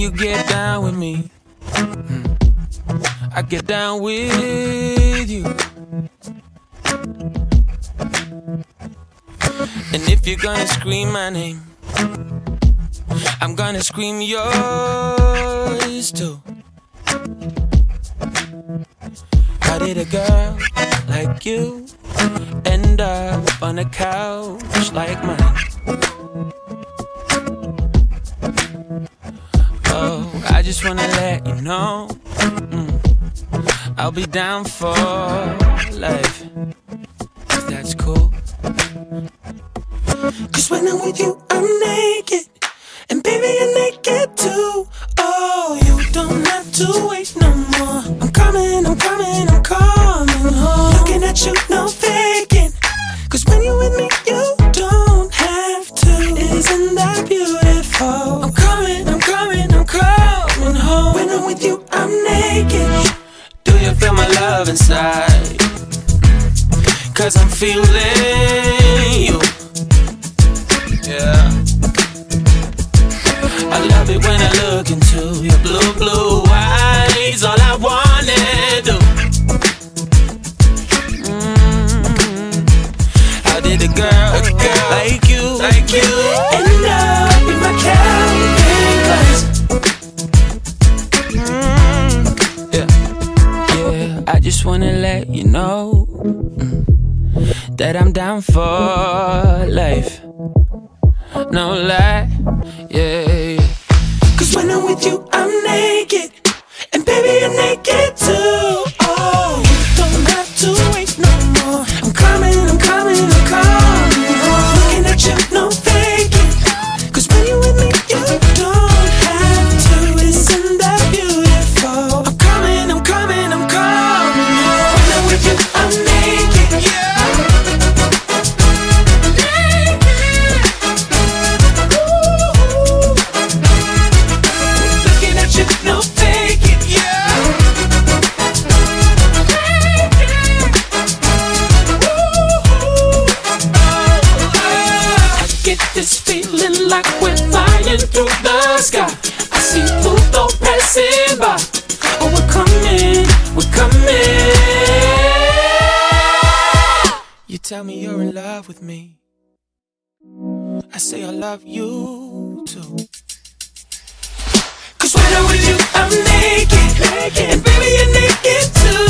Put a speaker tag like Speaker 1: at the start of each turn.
Speaker 1: you get down with me, I get down with you. And if you're gonna scream my name, I'm gonna scream yours too. How did a girl like you end up on a couch like mine? Oh, I just wanna let you know, I'll be down for life, if that's cool. Cause when I'm with you, I'm naked, and baby, you're naked too. Oh, you don't have to wait no more. I'm coming, I'm coming, I'm coming home. Looking at you, no faking. Cause when you're with me, you don't have to. Isn't that beautiful? I'm coming, I'm coming, I'm coming home. When I'm with you, I'm naked. Do you feel my love inside? Cause I'm feeling you. Yeah. I love it when I look into your blue, blue eyes. All I wanna do. How did a girl like you end up in my Calvin Klein? Yeah, I just wanna let you know that I'm down for life. No lie, yeah. Cause when I'm with you, I'm naked, and baby, you're naked too. Oh, you don't have to wait no more. I'm coming, I'm coming, I'm coming home. Looking at you, no faking. Cause when you're with me, you don't have to. Isn't that beautiful? I'm coming, I'm coming, I'm coming home. When I'm with you, I'm naked, yeah. This feeling like we're flying through the sky. I see Pluto passing by. Oh, we're coming, we're coming. You tell me you're in love with me. I say I love you too. Cause when I'm with you, I'm naked, and baby, you're naked too.